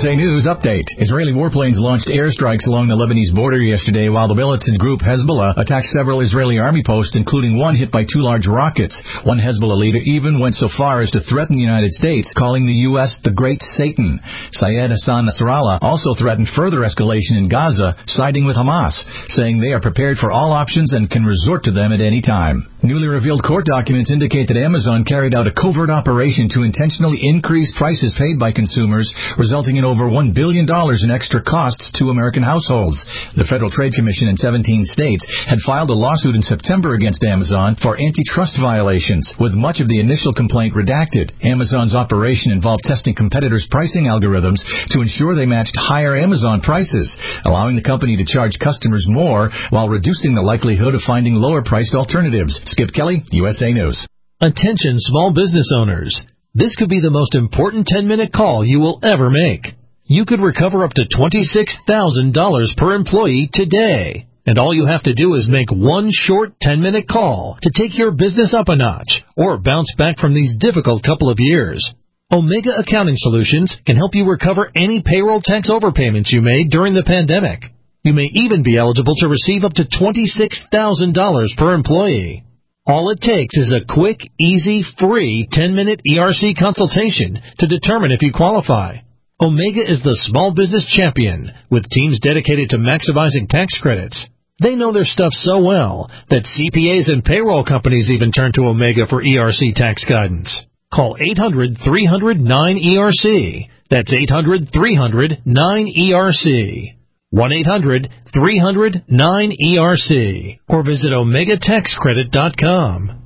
USA News Update. Israeli warplanes launched airstrikes along the Lebanese border yesterday while the militant group Hezbollah attacked several Israeli army posts, including one hit by 2 large rockets. One Hezbollah leader even went so far as to threaten the United States, calling the U.S. the Great Satan. Syed Hassan Nasrallah also threatened further escalation in Gaza, siding with Hamas, saying they are prepared for all options and can resort to them at any time. Newly revealed court documents indicate that Amazon carried out a covert operation to intentionally increase prices paid by consumers, resulting in over $1 billion in extra costs to American households. The Federal Trade Commission in 17 states had filed a lawsuit in September against Amazon for antitrust violations, with much of the initial complaint redacted. Amazon's operation involved testing competitors' pricing algorithms to ensure they matched higher Amazon prices, allowing the company to charge customers more while reducing the likelihood of finding lower-priced alternatives. Skip Kelly, USA News. Attention small business owners. This could be the most important 10-minute call you will ever make. You could recover up to $26,000 per employee today. And all you have to do is make one short 10-minute call to take your business up a notch or bounce back from these difficult couple of years. Omega Accounting Solutions can help you recover any payroll tax overpayments you made during the pandemic. You may even be eligible to receive up to $26,000 per employee. All it takes is a quick, easy, free 10-minute ERC consultation to determine if you qualify. Omega is the small business champion with teams dedicated to maximizing tax credits. They know their stuff so well that CPAs and payroll companies even turn to Omega for ERC tax guidance. Call 800-300-9ERC. That's 800-300-9ERC. 1-800-300-9ERC. Or visit OmegaTaxCredit.com.